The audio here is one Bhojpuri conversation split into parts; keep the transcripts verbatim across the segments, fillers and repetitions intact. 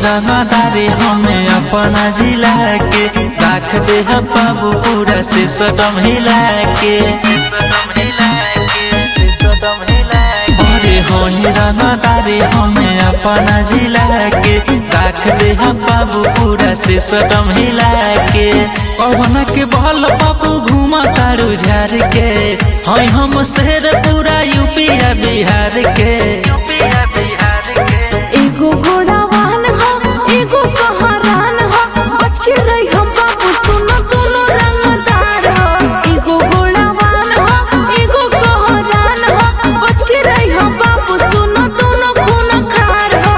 रंगदारी हमें अपना जिला के रख दे हम बाबू पूरा से सदम हिला के अरे होनी रंगदारी हमें अपना जिला के रख दे हम बाबू पूरा से सदम हिला के पवन के बल बाबू घुमा तारू झार के हई हम शेर पूरा यूपी बिहार के एगो घोड़ा वाहन हो एगो कहारान हो बच के रही हम बाबू सुनो दोनों रंगदार हो एगो घोड़ा वाहन हो एगो कहारान हो बच के रही हम बाबू सुनो दोनों खून खार हो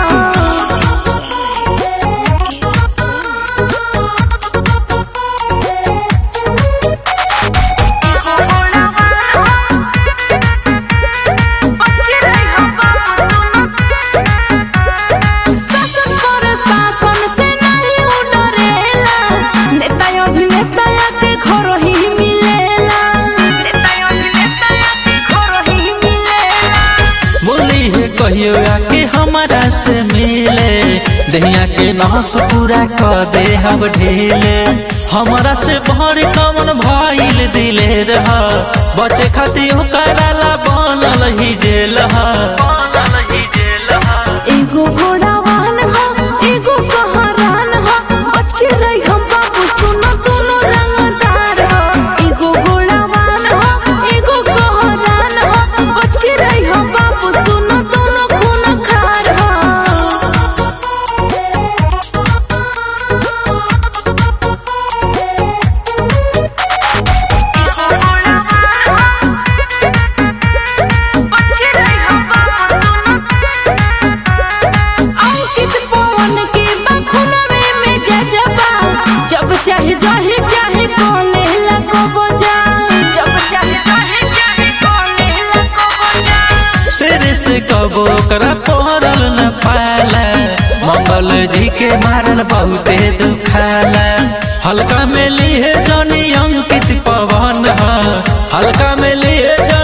कहियो आके हमारा से मिले दहिया के नस पूरा कर दे हम ढीले हमारा से भर कमन भइल दिले रह बचे खातिर कराला बनल ही जेल एगो घोड़ा वाहन हो एगो कहारान हो बच के रही हम बाबू सुनो दोनों रंगदार हो एगो घोड़ा वाहन हो एगो कहारान हो बच के रही हम बाबू सुनो दोनों खून खार हो जब चाहे चाहे चाहे कोले लको बजा जब चाहे चाहे चाहे कोले लको बजा सिर से कबो करा पहरल न पाला मंगल जी के मारल बहुते दुखाला हल्का में लिए जनी अंकित पवन हल्का में लिए